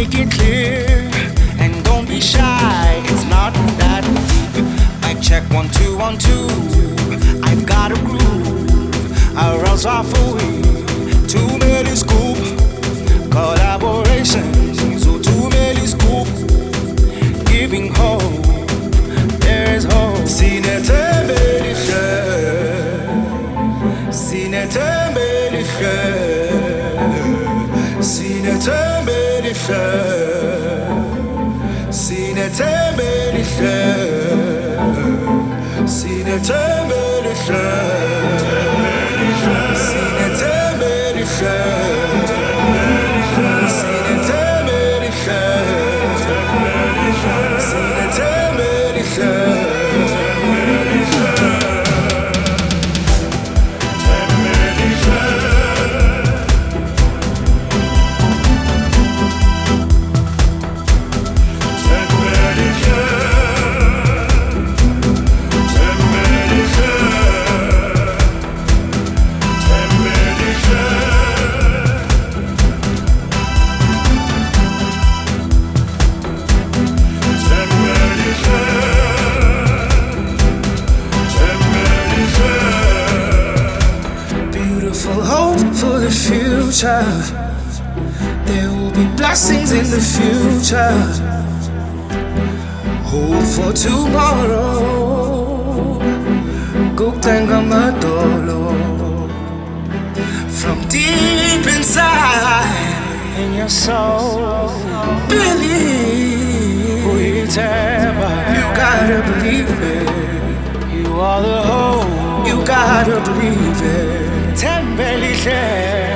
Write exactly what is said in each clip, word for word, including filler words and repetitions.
make it clear, and don't be shy, it's not that deep. Mic check one two one two. I've got a groove, or else I fool too many scoop collaborations, so too many scoop giving hope. There's hope. Sinetembelishe, sinetembelishe, sinetembelishe, sinetembelishe, sinetembelishe, sinetembelishe, sinetembelishe, sinetembelishe. There will be blessings in the future. Hope for tomorrow. Kutenga madolo. From deep inside in your soul, believe. You gotta believe it. You are the hope. You gotta believe it. Tembelishe.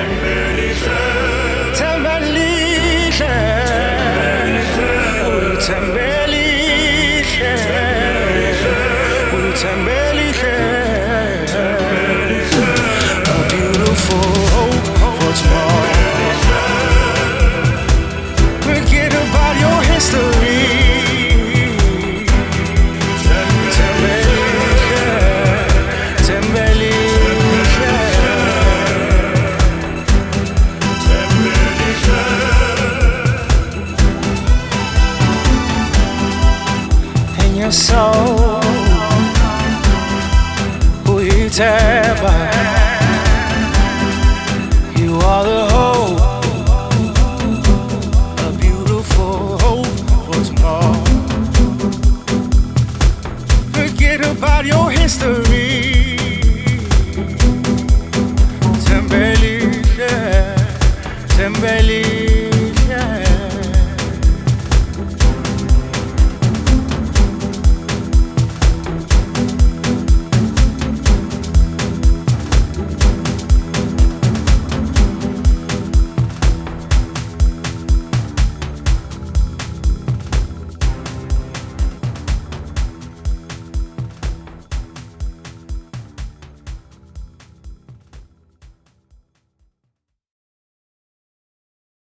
Soul, who you tear by, you are the